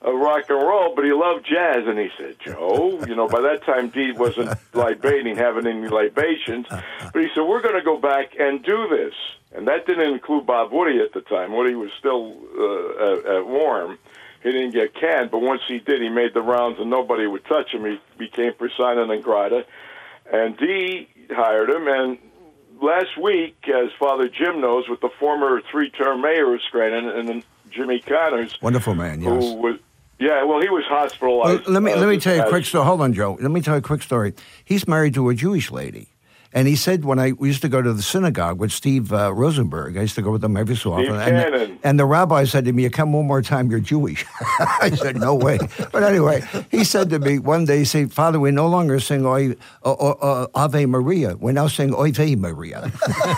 rock and roll, but he loved jazz. And he said, Joe, by that time Dee wasn't having any libations. But he said, we're going to go back and do this. And that didn't include Bob Woody at the time. Woody was still at Warm. He didn't get canned, but once he did, he made the rounds and nobody would touch him. He became persona non grata. And Dee hired him, and last week, as Father Jim knows, with the former 3-term mayor of Scranton and Jimmy Connors. Wonderful man, yes. Who was, he was hospitalized. Well, let me tell you a quick story. Hold on, Joe. Let me tell you a quick story. He's married to a Jewish lady. And he said we used to go to the synagogue with Steve Rosenberg. I used to go with them every so often. And the rabbi said to me, you come one more time, you're Jewish. I said, no way. But anyway, he said to me one day, he said, Father, we no longer sing Ave Maria. We now sing Oy Maria.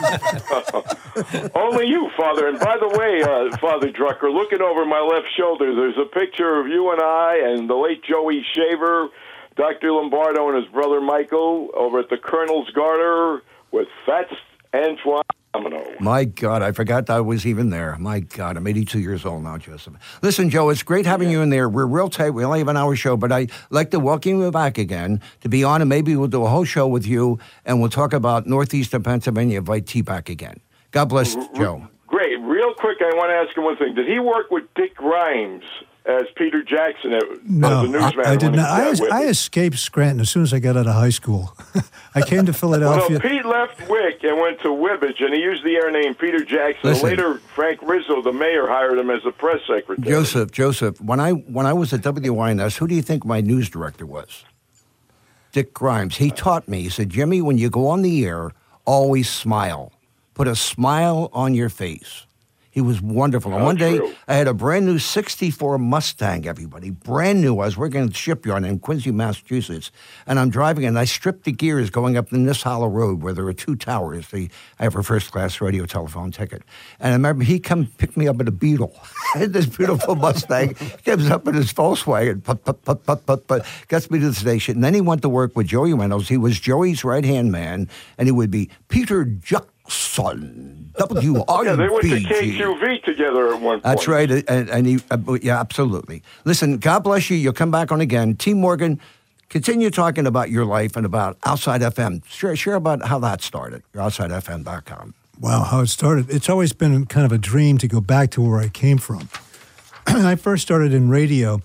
Only you, Father. And by the way, Father Drucker, looking over my left shoulder, there's a picture of you and I and the late Joey Shaver, Dr. Lombardo and his brother Michael over at the Colonel's Garter with Fats Antoine Domino. My God, I forgot I was even there. My God, I'm 82 years old now, Joseph. Listen, Joe, it's great having you in there. We're real tight. We only have an hour show, but I'd like to welcome you back again to be on, and maybe we'll do a whole show with you, and we'll talk about Northeastern Pennsylvania. Invite T back again. God bless, Joe. Great. Real quick, I want to ask him one thing. Did he work with Dick Grimes as Peter Jackson as the newsman? I did not. I escaped Scranton as soon as I got out of high school. I came to Philadelphia. Well, Pete left Wick and went to Wibbage, and he used the air name Peter Jackson. Listen. Later, Frank Rizzo, the mayor, hired him as a press secretary. Joseph, when I was at WYNS, who do you think my news director was? Dick Grimes. He taught me. He said, Jimmy, when you go on the air, always smile. Put a smile on your face. He was wonderful. And one day, I had a brand new 64 Mustang, everybody. Brand new. I was working at the shipyard in Quincy, Massachusetts. And I'm driving, and I stripped the gears going up the Niss Hollow Road where there are 2 towers. I have a first-class radio telephone ticket. And I remember he come pick me up in a Beetle. I had this beautiful Mustang. He comes up in his Volkswagen, put, gets me to the station. And then he went to work with Joey Reynolds. He was Joey's right-hand man, and he would be Peter Jackson, WRBG. Yeah, they went to KQV together at one point. That's right, and he, yeah, absolutely. Listen, God bless you. You'll come back on again. T. Morgan, continue talking about your life and about Outside FM. Share about how that started, OutsideFM.com. Wow, how it started. It's always been kind of a dream to go back to where I came from. When I first started in radio,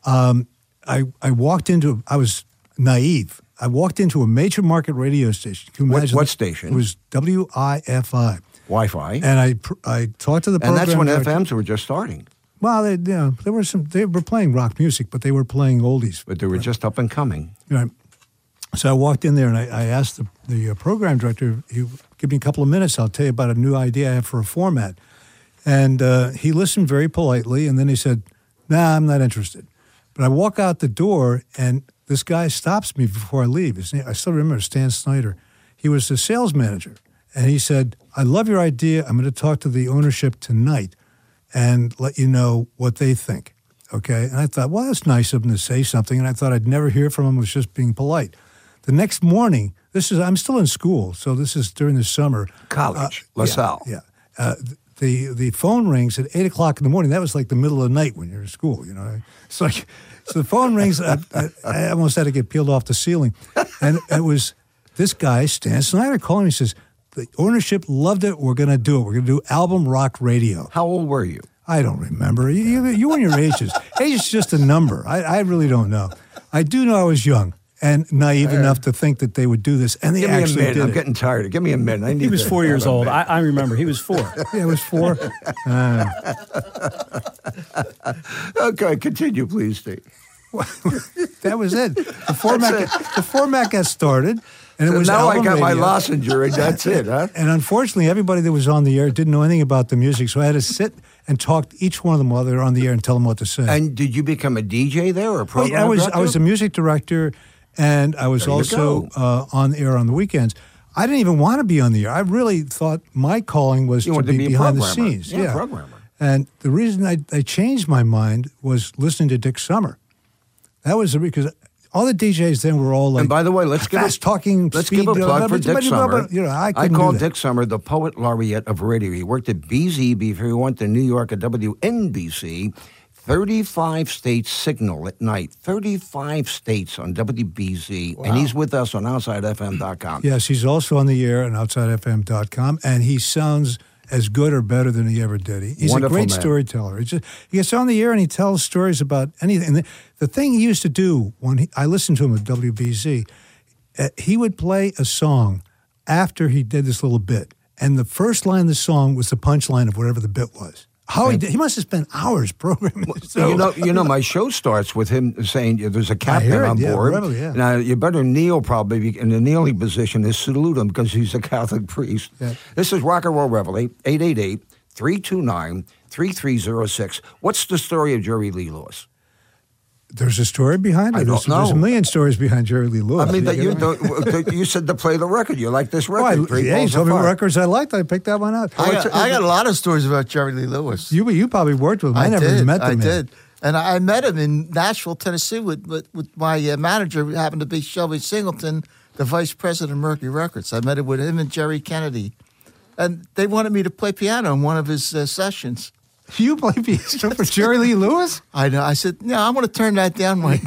I walked into, I was naive. I walked into a major market radio station. Can you imagine what station? It was WIFI. Wi-Fi. And I talked to the program. And that's when director. FMs were just starting. Well, they were playing rock music, but they were playing oldies. But they were just up and coming. Right. So I walked in there and I asked the program director, give me a couple of minutes, I'll tell you about a new idea I have for a format. And he listened very politely, and then he said, nah, I'm not interested. But I walk out the door, and this guy stops me before I leave. His name, I still remember, Stan Snyder. He was the sales manager. And he said, I love your idea. I'm going to talk to the ownership tonight and let you know what they think. Okay? And I thought, well, that's nice of him to say something. And I thought I'd never hear from him. It was just being polite. The next morning, I'm still in school, so this is during the summer. College, LaSalle. Yeah. The phone rings at 8 o'clock in the morning. That was like the middle of the night when you're in school, you know. It's like, so the phone rings. I almost had to get peeled off the ceiling. And it was this guy, Stan Snyder, calling me. He says, the ownership loved it. We're going to do it. We're going to do album rock radio. How old were you? I don't remember. You and your ages. Age is just a number. I really don't know. I do know I was young and naive enough to think that they would do this, and they actually did. I'm getting tired. Give me a minute. He was 4 years old. I remember. He was 4. Yeah, it was 4. Okay, continue, please, Steve. That was it. The format got started, and so it was now I got radio. my Lossinger, and that's it, huh? And unfortunately, everybody that was on the air didn't know anything about the music, so I had to sit and talk to each one of them while they were on the air and tell them what to say. And did you become a DJ there or a program I was a music director, and I was also on the air on the weekends. I didn't even want to be on the air. I really thought my calling was to be behind the scenes. Yeah, programmer. And the reason I changed my mind was listening to Dick Summer. That was because all the DJs then were all like, and by the way, let's give a plug for Dick Summer. You know, I call Dick Summer the poet laureate of radio. He worked at BZ before he went to New York at WNBC. 35 states signal at night. 35 states on WBZ. Wow. And he's with us on OutsideFM.com. Yes, he's also on the air on OutsideFM.com, and he sounds as good or better than he ever did. He's Wonderful a great man. storyteller. He gets on the air and he tells stories about anything. And the thing he used to do when I listened to him at WBZ, he would play a song after he did this little bit, and the first line of the song was the punchline of whatever the bit was. How he did, he must have spent hours programming this. You know, my show starts with him saying there's a captain hear it, on yeah, board. really, yeah. Now, you better kneel probably in the kneeling position is salute him because he's a Catholic priest. Yeah. This is Rock and Roll Reveille, 888-329-3306. What's the story of Jerry Lee Lewis? There's a story behind it. I don't There's know. a million stories behind Jerry Lee Lewis. I mean, that You you know? don't, you said to play the record. You like this record. Three Yeah, you Balls told of me what Fire. records I liked. I picked that one out. I got a lot of stories about Jerry Lee Lewis. You probably worked with him. I never did. met the I man. did. And I met him in Nashville, Tennessee with my manager, who happened to be Shelby Singleton, the vice president of Mercury Records. I met him with him and Jerry Kennedy. And they wanted me to play piano in one of his sessions. You play piano for Jerry Lee Lewis? I know. I said, no, I'm going to turn that down, Mike.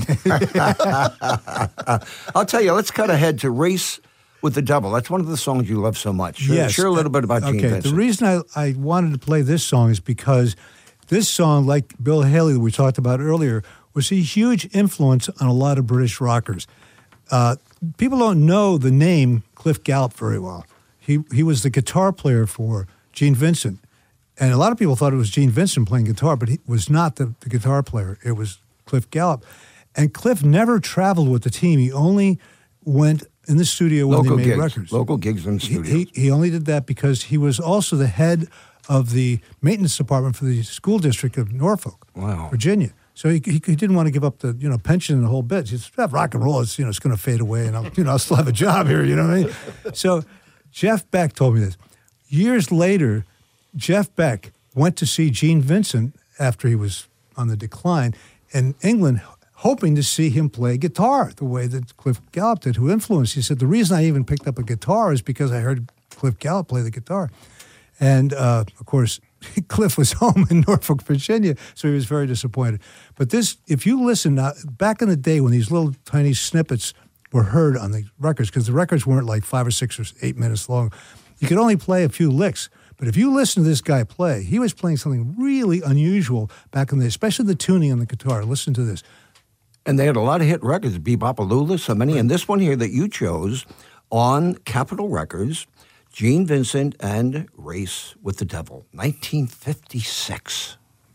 I'll tell you, let's cut ahead to Race with the Devil. That's one of the songs you love so much. Yes. Share a little bit about Gene Okay, Vincent. the reason I wanted to play this song is because this song, like Bill Haley that we talked about earlier, was a huge influence on a lot of British rockers. People don't know the name Cliff Gallup very well. He was the guitar player for Gene Vincent. And a lot of people thought it was Gene Vincent playing guitar, but he was not the guitar player. It was Cliff Gallup. And Cliff never traveled with the team. He only went in the studio when Local they made gigs. records. Local gigs in the studio. He only did that because he was also the head of the maintenance department for the school district of Norfolk, Virginia. So he didn't want to give up the pension and the whole bit. He said, rock and roll, it's going to fade away, and I'll still have a job here. You know what I mean? So Jeff Beck told me this. Years later, Jeff Beck went to see Gene Vincent after he was on the decline in England, hoping to see him play guitar the way that Cliff Gallup did, who influenced. He said, the reason I even picked up a guitar is because I heard Cliff Gallup play the guitar. And, of course, Cliff was home in Norfolk, Virginia, so he was very disappointed. But this, if you listen, back in the day when these little tiny snippets were heard on the records, because the records weren't like 5 or 6 or 8 minutes long, you could only play a few licks. But if you listen to this guy play, he was playing something really unusual back in the day, especially the tuning on the guitar. Listen to this. And they had a lot of hit records, Bebopalula, so many. And this one here that you chose on Capitol Records, Gene Vincent and Race with the Devil, 1956.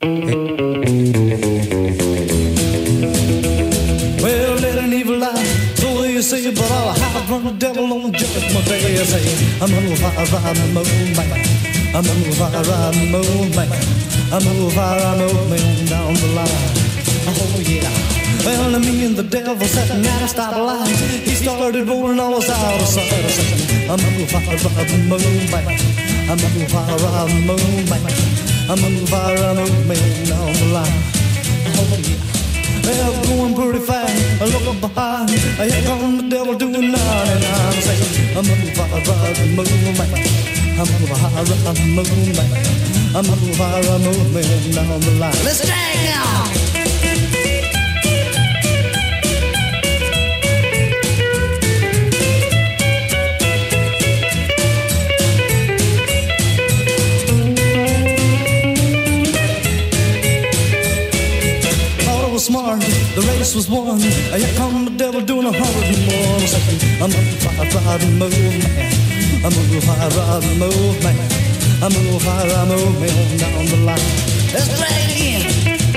Well, let an evil lie, so they say, but I'll hide from the devil on judgment day. I say, I'm gonna ride the moon, man. I'm gonna ride the moon, man. I'm gonna ride the moon down the line. Oh, yeah. Well, me and the devil sat at a stoplight. He started rolling all us out of sight. I said, I'm gonna ride the moon, man. I'm gonna ride the moon, man. I'm gonna ride the moon down the line. Oh, yeah. Well, going pretty fast, I look behind. Here comes the devil doing 99. Saying, I'm gonna ride the moon, man. I'm gonna ride the moon, man. I'm gonna ride the moon down the line. Let's drag now. Smart, the race was won. Here come the devil doing 100 more. I'm gonna ride the moon, man. I'm gonna ride the moon, man. I'm gonna ride the moon down the line. Let's play it again.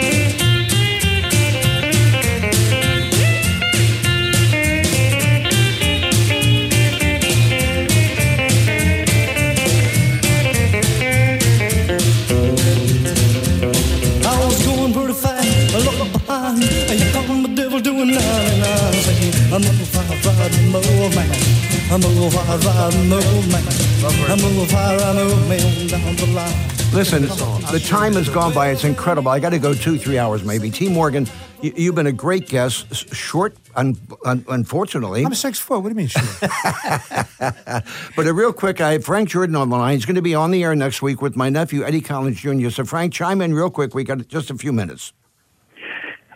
I was going pretty fast. I look behind, here come the devil doing 99. Saying, I'm gonna ride the moon, man. I'm gonna ride the moon, man. I'm gonna ride the moon down the line. Listen, the time has gone by. It's incredible. I got to go 2-3 hours maybe. T. Morgan, you've been a great guest. Short, unfortunately. I'm 6 foot. What do you mean short? But real quick, I have Frank Jordan on the line. He's going to be on the air next week with my nephew, Eddie Collins Jr. So, Frank, chime in real quick. We got just a few minutes.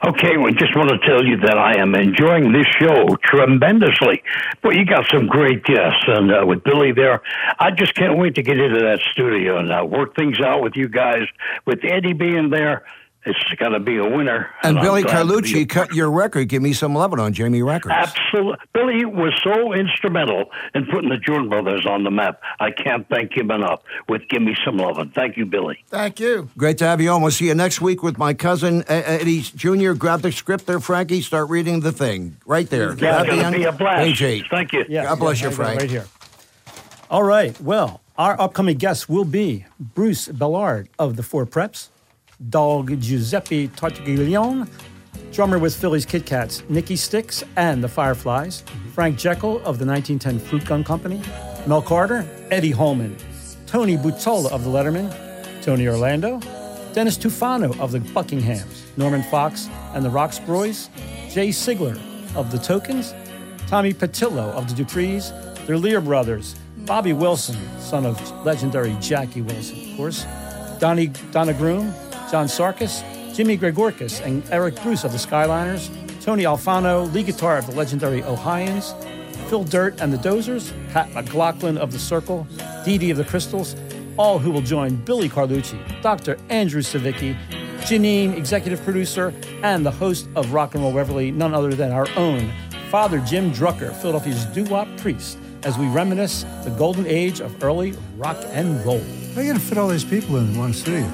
Okay, well, just want to tell you that I am enjoying this show tremendously. But you got some great guests, and with Billy there, I just can't wait to get into that studio and work things out with you guys. With Eddie being there, it's going to be a winner. And I'm Billy glad to Carlucci be- cut your record, Give Me Some Lovin' on Jamie Records. Absolutely. Billy was so instrumental in putting the Jordan Brothers on the map. I can't thank him enough with Give Me Some Lovin'. Thank you, Billy. Thank you. Great to have you on. We'll see you next week with my cousin Eddie Jr. Grab the script there, Frankie. Start reading the thing right there. Yeah, it's going to be a blast. AJ. Thank you. Yeah, God bless yeah, you, Frank. Right here. All right. Well, our upcoming guests will be Bruce Bellard of the Four Preps, Dog Giuseppe Tartaglione, drummer with Philly's Kit Kats, Nicky Sticks and the Fireflies, Frank Jekyll of the 1910 Fruit Gun Company, Mel Carter, Eddie Holman, Tony Buttola of the Letterman, Tony Orlando, Dennis Tufano of the Buckinghams, Norman Fox and the Roxbroys, Jay Sigler of the Tokens, Tommy Patillo of the Duprees, their Lear brothers, Bobby Wilson, son of legendary Jackie Wilson, of course, Donna Groom, John Sarkis, Jimmy Gregorkis, and Eric Bruce of the Skyliners, Tony Alfano, lead guitar of the legendary Ohioans, Phil Dirt and the Dozers, Pat McLaughlin of the Circle, Dee Dee of the Crystals, all who will join Billy Carlucci, Dr. Andrew Savicki, Janine, executive producer, and the host of Rock and Roll Reveille, none other than our own Father Jim Drucker, Philadelphia's doo-wop priest, as we reminisce the golden age of early rock and roll. How are you going to fit all these people in one studio?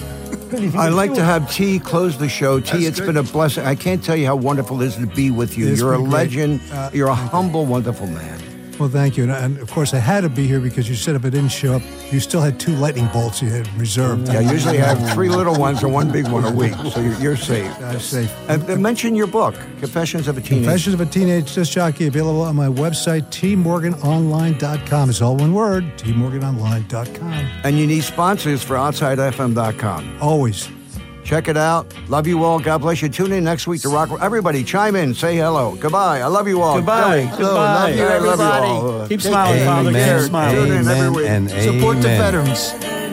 I'd like to have T close the show. T, That's it's good. been a blessing. I can't tell you how wonderful it is to be with you. It's You're a been great. legend. You're a humble, wonderful man. Well, thank you. And of course, I had to be here because you said if I didn't show up, you still had 2 lightning bolts you had reserved. Yeah, I usually have 3 little ones and 1 big one a week, so you're safe. I'm safe. And mention your book, Confessions of a Teenage. Confessions of a Teenage Disc Jockey, available on my website, tmorganonline.com. It's all one word, tmorganonline.com. And you need sponsors for OutsideFM.com. Always. Check it out. Love you all. God bless you. Tune in next week to Rock. Everybody, chime in. Say hello. Goodbye. I love you all. Goodbye. Go. Goodbye. Love you, everybody. Keep smiling, Father. Keep smiling. Tune in every week. And Support the amen. veterans.